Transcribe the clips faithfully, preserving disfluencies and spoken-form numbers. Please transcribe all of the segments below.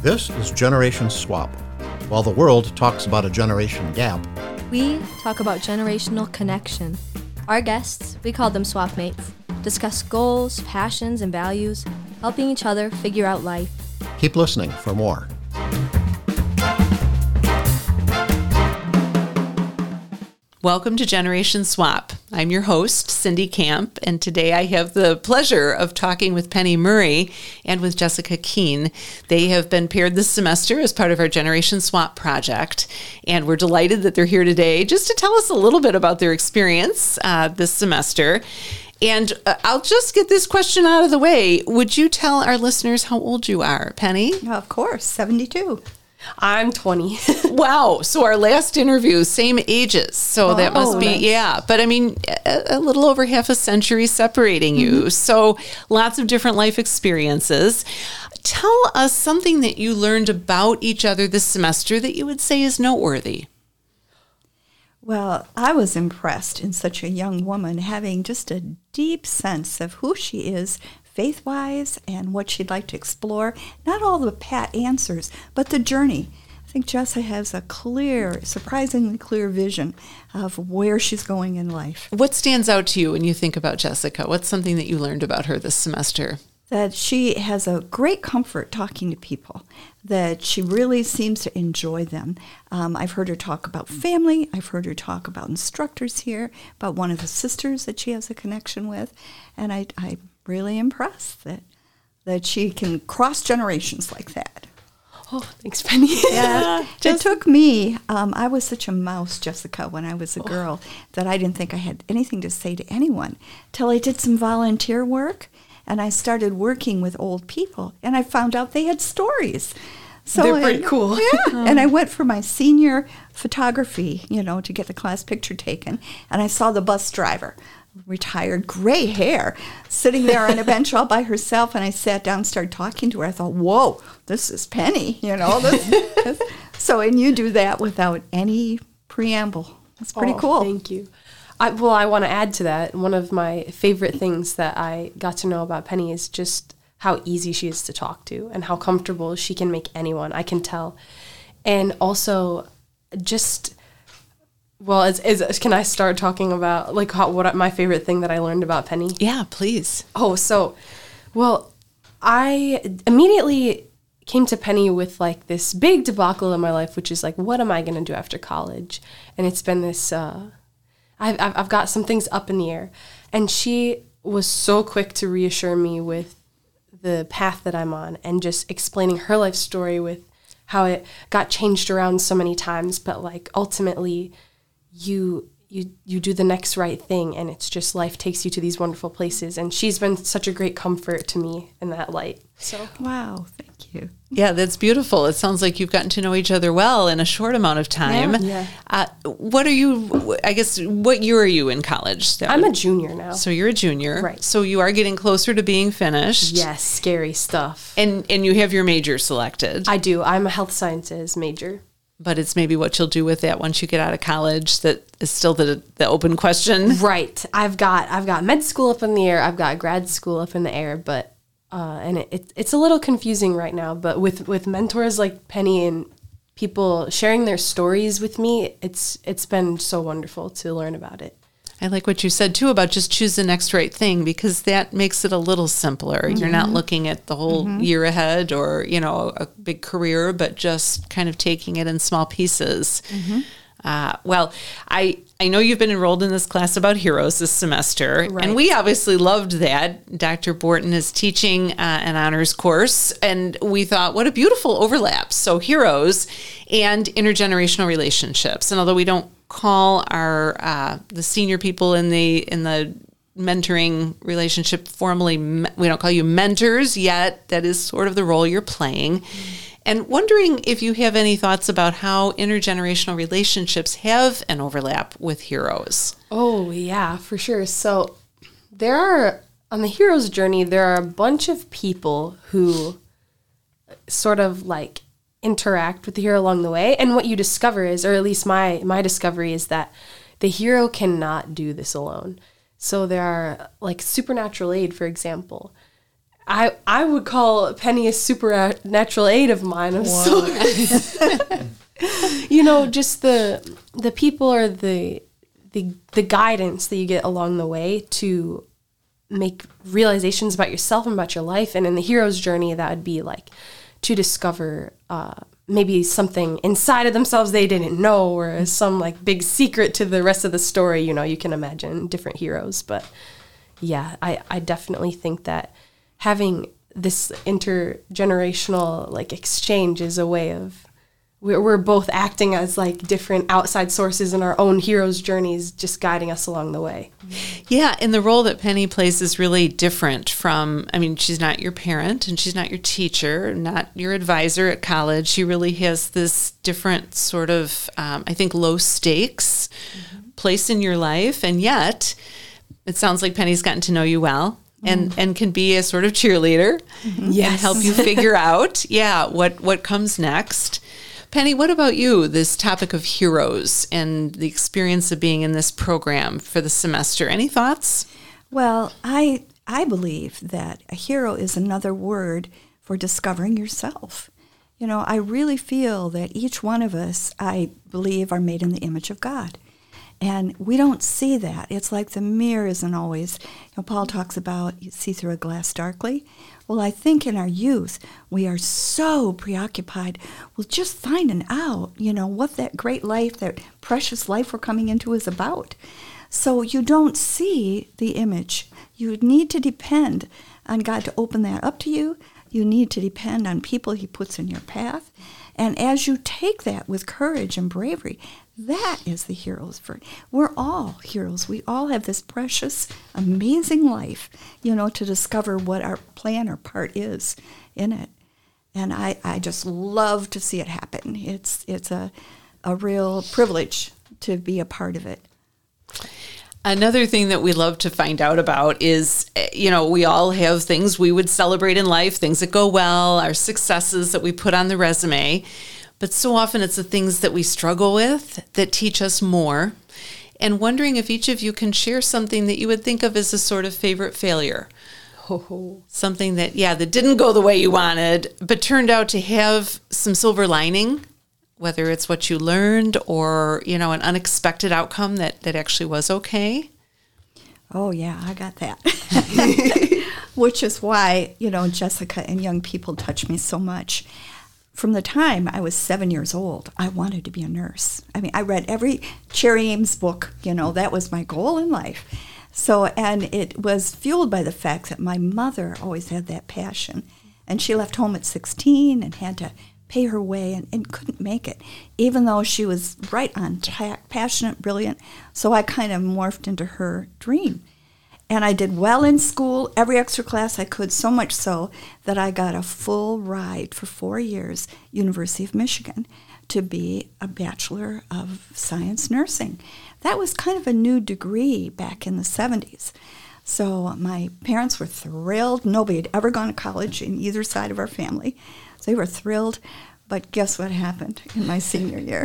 This is Generation Swap. While the world talks about a generation gap, we talk about generational connection. Our guests, we call them swap mates, discuss goals, passions, and values, helping each other figure out life. Keep listening for more. Welcome to Generation Swap. I'm your host, Cindy Camp, and today I have the pleasure of talking with Penny Murray and with Jessica Keene. They have been paired this semester as part of our Generation Swap project, and we're delighted that they're here today just to tell us a little bit about their experience uh, this semester. And uh, I'll just get this question out of the way. Would you tell our listeners how old you are, Penny? Of course, seventy-two. I'm twenty. Wow. So our last interview, same ages. So oh, that must be, nice. yeah. But I mean, a, a little over half a century separating you. Mm-hmm. So lots of different life experiences. Tell us something that you learned about each other this semester that you would say is noteworthy. Well, I was impressed in such a young woman having just a deep sense of who she is faith-wise and what she'd like to explore. Not all the pat answers, but the journey. I think Jessa has a clear, surprisingly clear vision of where she's going in life. What stands out to you when you think about Jessica? What's something that you learned about her this semester? That she has a great comfort talking to people, that she really seems to enjoy them. Um, I've heard her talk about family. I've heard her talk about instructors here, about one of the sisters that she has a connection with. And I, I'm really impressed that, that she can cross generations like that. Oh, thanks, Penny. Yeah, it took me, um, I was such a mouse, Jessica, when I was a girl, oh. that I didn't think I had anything to say to anyone till I did some volunteer work. And I started working with old people, and I found out they had stories. So They're pretty I, cool. Yeah, oh. And I went for my senior photography, you know, to get the class picture taken, and I saw the bus driver, retired, gray hair, sitting there on a bench all by herself, and I sat down and started talking to her. I thought, whoa, this is Penny, you know. This, this. So, and you do that without any preamble. It's pretty oh, cool. Thank you. I, well, I want to add to that. One of my favorite things that I got to know about Penny is just how easy she is to talk to and how comfortable she can make anyone. I can tell. And also just, well, is, is, can I start talking about like how, what my favorite thing that I learned about Penny? Yeah, please. Oh, so, well, I immediately came to Penny with like this big debacle in my life, which is like, what am I going to do after college? And it's been this... Uh, I've, I've got some things up in the air. And she was so quick to reassure me with the path that I'm on and just explaining her life story with how it got changed around so many times. But like ultimately you you you do the next right thing and it's just life takes you to these wonderful places. And she's been such a great comfort to me in that light. So wow, thank you. Yeah, that's beautiful. It sounds like you've gotten to know each other well in a short amount of time. Yeah. yeah. Uh, what are you, I guess, what year are you in college? That I'm would, a junior now. So you're a junior. Right. So you are getting closer to being finished. Yes, scary stuff. And and you have your major selected. I do. I'm a health sciences major. But it's maybe what you'll do with that once you get out of college that is still the the open question. Right. I've got I've got med school up in the air. I've got grad school up in the air, but uh, and it, it it's a little confusing right now. But with, with mentors like Penny and people sharing their stories with me, it's it's been so wonderful to learn about it. I like what you said, too, about just choose the next right thing, because that makes it a little simpler. Mm-hmm. You're not looking at the whole mm-hmm. year ahead or, you know, a big career, but just kind of taking it in small pieces. Mm-hmm. Uh, well, I, I know you've been enrolled in this class about heroes this semester, right. and we obviously loved that. Doctor Borton is teaching uh, an honors course, and we thought, what a beautiful overlap. So heroes and intergenerational relationships. And although we don't call our uh, the senior people in the in the mentoring relationship formally, we don't call you mentors yet. That is sort of the role you're playing. Mm-hmm. And wondering if you have any thoughts about how intergenerational relationships have an overlap with heroes. Oh, yeah, for sure. So there are, on the hero's journey, there are a bunch of people who sort of like interact with the hero along the way. And what you discover is, or at least my, my discovery is that the hero cannot do this alone. So there are like supernatural aid, for example. I I would call Penny a supernatural aid of mine. I'm so, you know, just the the people or the the the guidance that you get along the way to make realizations about yourself and about your life. And in the hero's journey, that would be like to discover uh, maybe something inside of themselves they didn't know, or some like big secret to the rest of the story. You know, you can imagine different heroes. But yeah, I, I definitely think that having this intergenerational like exchange is a way of, we're, we're both acting as like different outside sources in our own heroes' journeys, just guiding us along the way. Yeah, and the role that Penny plays is really different from, I mean, she's not your parent and she's not your teacher, not your advisor at college. She really has this different sort of, um, I think, low stakes mm-hmm. place in your life. And yet, it sounds like Penny's gotten to know you well and, mm. and can be a sort of cheerleader mm-hmm. yes. and help you figure out, yeah, what, what comes next. Penny, what about you, this topic of heroes and the experience of being in this program for the semester? Any thoughts? Well, I I believe that a hero is another word for discovering yourself. You know, I really feel that each one of us, I believe, are made in the image of God. And we don't see that. It's like the mirror isn't always, you know, Paul talks about you see through a glass darkly. Well, I think in our youth, we are so preoccupied with just finding out, you know, what that great life, that precious life we're coming into is about. So you don't see the image. You need to depend on God to open that up to you. You need to depend on people he puts in your path. And as you take that with courage and bravery, that is the hero's for. We're all heroes. We all have this precious, amazing life, you know, to discover what our plan or part is in it. And I, I just love to see it happen. It's it's a a real privilege to be a part of it. Another thing that we love to find out about is, you know, we all have things we would celebrate in life, things that go well, our successes that we put on the resume. But so often it's the things that we struggle with that teach us more. And wondering if each of you can share something that you would think of as a sort of favorite failure. Oh. Something that, yeah, that didn't go the way you wanted, but turned out to have some silver lining, whether it's what you learned or, you know, an unexpected outcome that, that actually was okay. Oh, yeah, I got that. Which is why, you know, Jessica and young people touch me so much. From the time I was seven years old, I wanted to be a nurse. I mean, I read every Cherry Ames book, you know, that was my goal in life. So, and it was fueled by the fact that my mother always had that passion. And she left home at sixteen and had to pay her way and, and couldn't make it, even though she was right on track, passionate, brilliant. So I kind of morphed into her dream. And I did well in school, every extra class I could, so much so that I got a full ride for four years, University of Michigan, to be a Bachelor of Science Nursing. That was kind of a new degree back in the seventies. So my parents were thrilled. Nobody had ever gone to college in either side of our family. So they were thrilled. But guess what happened in my senior year?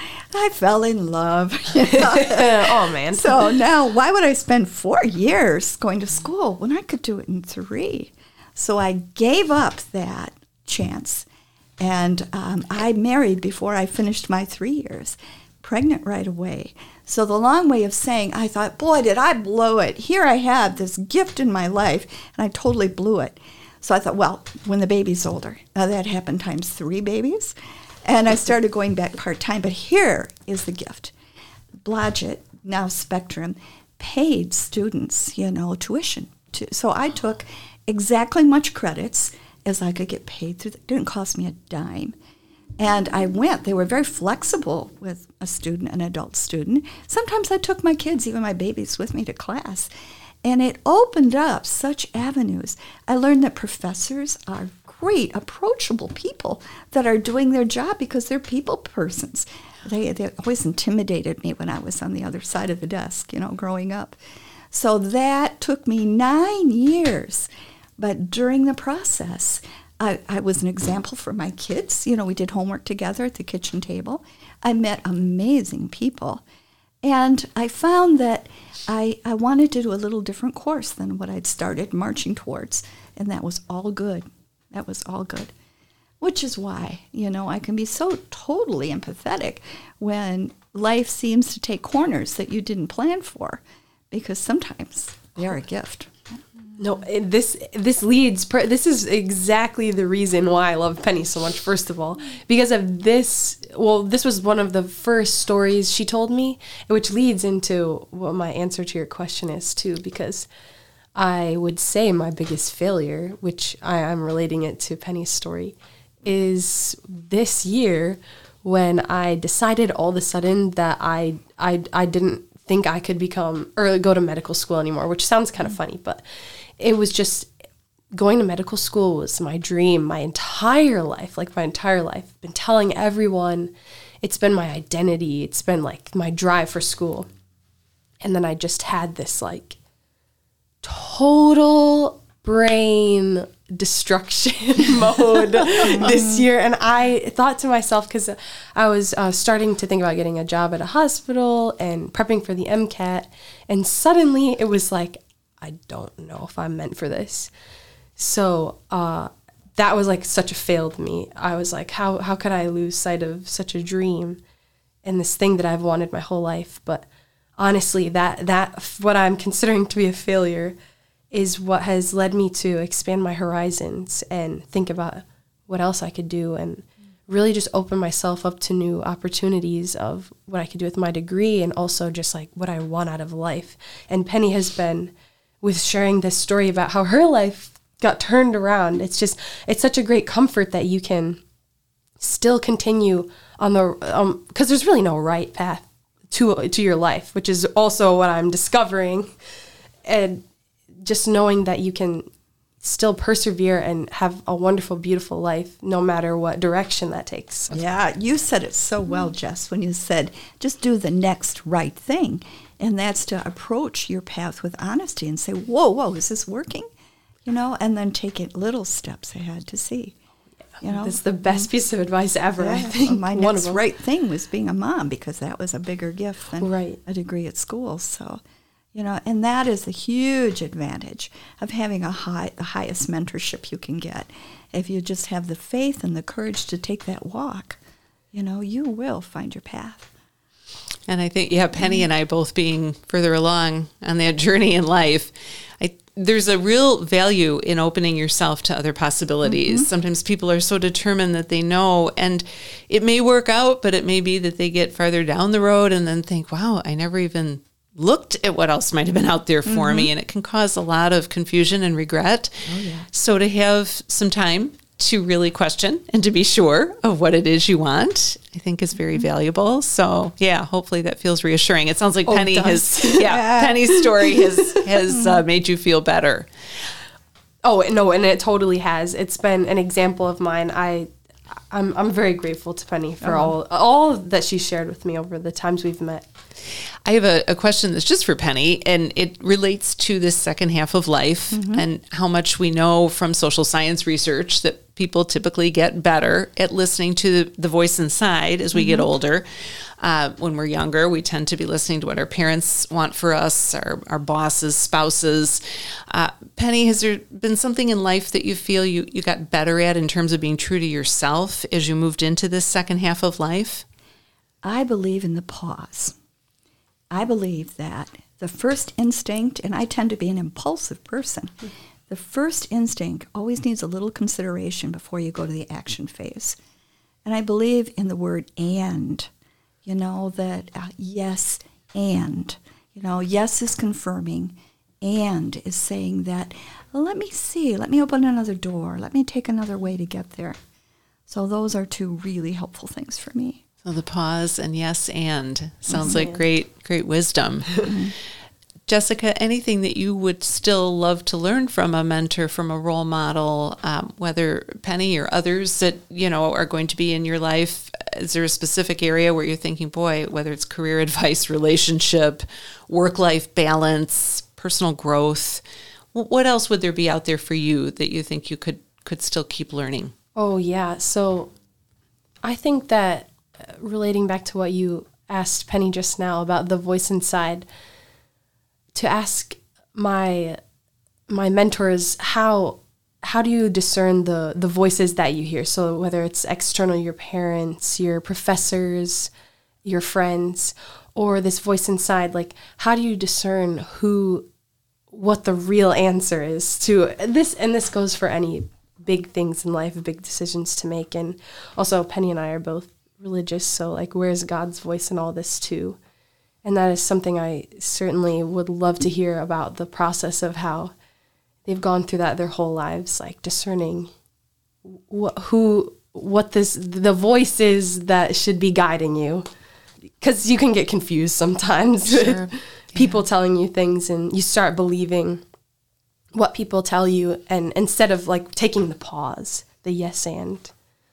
I fell in love. You know? Oh, man. So now, why would I spend four years going to school when I could do it in three? So I gave up that chance, and um, I married before I finished my three years, pregnant right away. So the long way of saying, I thought, boy, did I blow it. Here I have this gift in my life, and I totally blew it. So I thought, well, when the baby's older. Now that happened times three babies. And I started going back part-time. But here is the gift. Blodgett, now Spectrum, paid students, you know, tuition. To, so I took exactly much credits as I could get paid through. It didn't cost me a dime. And I went. They were very flexible with a student, an adult student. Sometimes I took my kids, even my babies, with me to class. And it opened up such avenues. I learned that professors are great, approachable people that are doing their job because they're people persons. They, they always intimidated me when I was on the other side of the desk, you know, growing up. So that took me nine years. But during the process, I, I was an example for my kids. You know, we did homework together at the kitchen table. I met amazing people. And I found that I, I wanted to do a little different course than what I'd started marching towards. And that was all good. That was all good. Which is why, you know, I can be so totally empathetic when life seems to take corners that you didn't plan for, because sometimes they are a gift. No, it- this this leads. Per, this is exactly the reason why I love Penny so much. First of all, because of this. Well, this was one of the first stories she told me, which leads into what my answer to your question is too. Because I would say my biggest failure, which I am relating it to Penny's story, is this year when I decided all of a sudden that I I I didn't think I could become or go to medical school anymore, which sounds kind of funny, but it was just going to medical school was my dream my entire life, like my entire life. Been telling everyone, it's been my identity, it's been like my drive for school. And then I just had this like total brain destruction mode this year. And I thought to myself, because I was uh, starting to think about getting a job at a hospital and prepping for the MCAT, and suddenly it was like, I don't know if I'm meant for this. So uh, that was like such a fail to me. I was like, how how could I lose sight of such a dream and this thing that I've wanted my whole life? But honestly, that that what I'm considering to be a failure is what has led me to expand my horizons and think about what else I could do, and really just open myself up to new opportunities of what I could do with my degree, and also just like what I want out of life. And Penny has been with sharing this story about how her life got turned around. It's just, it's such a great comfort that you can still continue on the, um, because there's really no right path to to your life, which is also what I'm discovering. And just knowing that you can still persevere and have a wonderful, beautiful life, no matter what direction that takes. Yeah, you said it so well, Jess, when you said, just do the next right thing. And that's to approach your path with honesty and say, whoa, whoa, is this working? You know, and then take it little steps ahead to see. You know, That's the best piece of advice ever, I yeah, think. my One of next them. right thing was being a mom, because that was a bigger gift than Right. a degree at school. So, you know, and that is a huge advantage of having a high, the highest mentorship you can get. If you just have the faith and the courage to take that walk, you know, you will find your path. And I think, yeah, Penny and I both being further along on that journey in life, I, there's a real value in opening yourself to other possibilities. Mm-hmm. Sometimes people are so determined that they know, and it may work out, but it may be that they get farther down the road and then think, wow, I never even looked at what else might have been out there for mm-hmm. me. And it can cause a lot of confusion and regret. Oh, yeah. So to have some time to really question and to be sure of what it is you want, I think is very valuable. So yeah, hopefully that feels reassuring. It sounds like Oh, Penny it has, does. yeah, Penny's story has, has uh, made you feel better. Oh, no, and it totally has. It's been an example of mine. I, I'm, I'm very grateful to Penny for Uh-huh. all, all that she shared with me over the times we've met. I have a, a question that's just for Penny, and it relates to this second half of life mm-hmm. and how much we know from social science research that people typically get better at listening to the, the voice inside as we mm-hmm. get older. Uh, when we're younger, we tend to be listening to what our parents want for us, our, our bosses, spouses. Uh, Penny, has there been something in life that you feel you, you got better at in terms of being true to yourself as you moved into this second half of life? I believe in the pause. I believe that the first instinct, and I tend to be an impulsive person, the first instinct always needs a little consideration before you go to the action phase. And I believe in the word and, you know, that uh, yes and, you know, yes is confirming, and is saying that, well, let me see, let me open another door, let me take another way to get there. So those are two really helpful things for me. So the pause and yes and sounds mm-hmm. like great, great wisdom. Mm-hmm. Jessica, anything that you would still love to learn from a mentor, from a role model, um, whether Penny or others that, you know, are going to be in your life? Is there a specific area where you're thinking, boy, whether it's career advice, relationship, work-life balance, personal growth, what else would there be out there for you that you think you could, could still keep learning? Oh, yeah. So I think that relating back to what you asked Penny just now about the voice inside, to ask my my mentors how how do you discern the the voices that you hear? So whether it's external, your parents, your professors, your friends, or this voice inside, like how do you discern who what the real answer is to this? And this goes for any big things in life, big decisions to make. And also Penny and I are both religious, so like where's God's voice in all this too? And that is something I certainly would love to hear about, the process of how they've gone through that their whole lives, like discerning wh- who, what this, the voice is that should be guiding you. Because you can get confused sometimes Sure. with people yeah. telling you things, and you start believing what people tell you, and instead of like taking the pause, the yes and.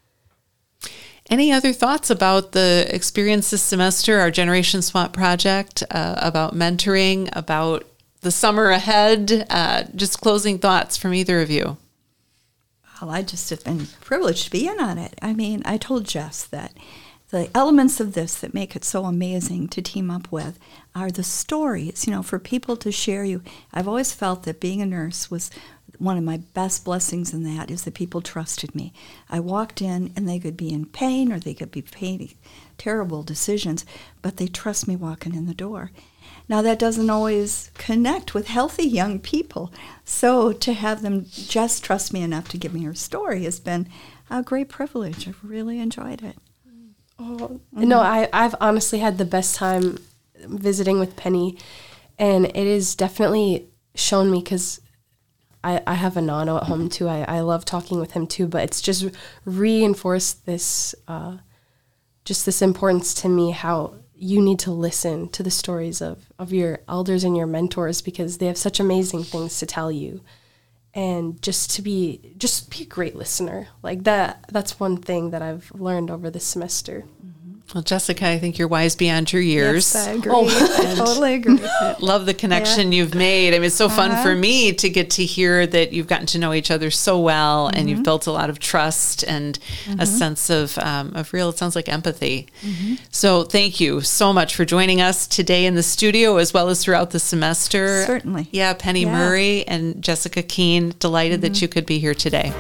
Any other thoughts about the experience this semester, our Generation Swap project, uh, about mentoring, about the summer ahead? Uh, just closing thoughts from either of you. Well, I just have been privileged to be in on it. I mean, I told Jess that the elements of this that make it so amazing to team up with are the stories, you know, for people to share you. I've always felt that being a nurse was one of my best blessings in that, is that people trusted me. I walked in and they could be in pain or they could be making terrible decisions, but they trust me walking in the door. Now, that doesn't always connect with healthy young people. So to have them just trust me enough to give me her story has been a great privilege. I've really enjoyed it. Oh, mm-hmm. No, I, I've honestly had the best time visiting with Penny, and it has definitely shown me, because I, I have a nano at home too. I, I love talking with him too, but it's just reinforced this, uh, just this importance to me, how you need to listen to the stories of, of your elders and your mentors, because they have such amazing things to tell you. And just to be, just be a great listener. Like that, that's one thing that I've learned over this semester. Well, Jessica, I think you're wise beyond your years. Yes, I agree. Oh, I totally agree. I love the connection yeah. you've made. I mean, it's so fun uh-huh. for me to get to hear that you've gotten to know each other so well, mm-hmm. and you've built a lot of trust and mm-hmm. a sense of um, of real, it sounds like empathy. Mm-hmm. So thank you so much for joining us today in the studio, as well as throughout the semester. Certainly. Yeah, Penny yeah. Murray and Jessica Keene, delighted mm-hmm. that you could be here today.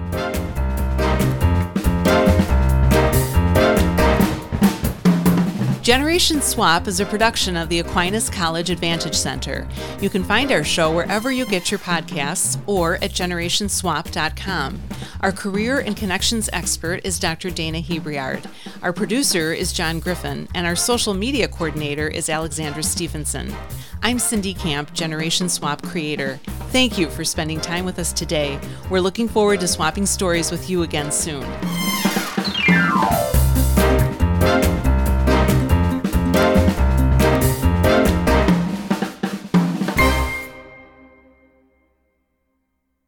Generation Swap is a production of the Aquinas College Advantage Center. You can find our show wherever you get your podcasts or at generation swap dot com. Our career and connections expert is Doctor Dana Hebriard. Our producer is John Griffin, and our social media coordinator is Alexandra Stevenson. I'm Cindy Camp, Generation Swap creator. Thank you for spending time with us today. We're looking forward to swapping stories with you again soon.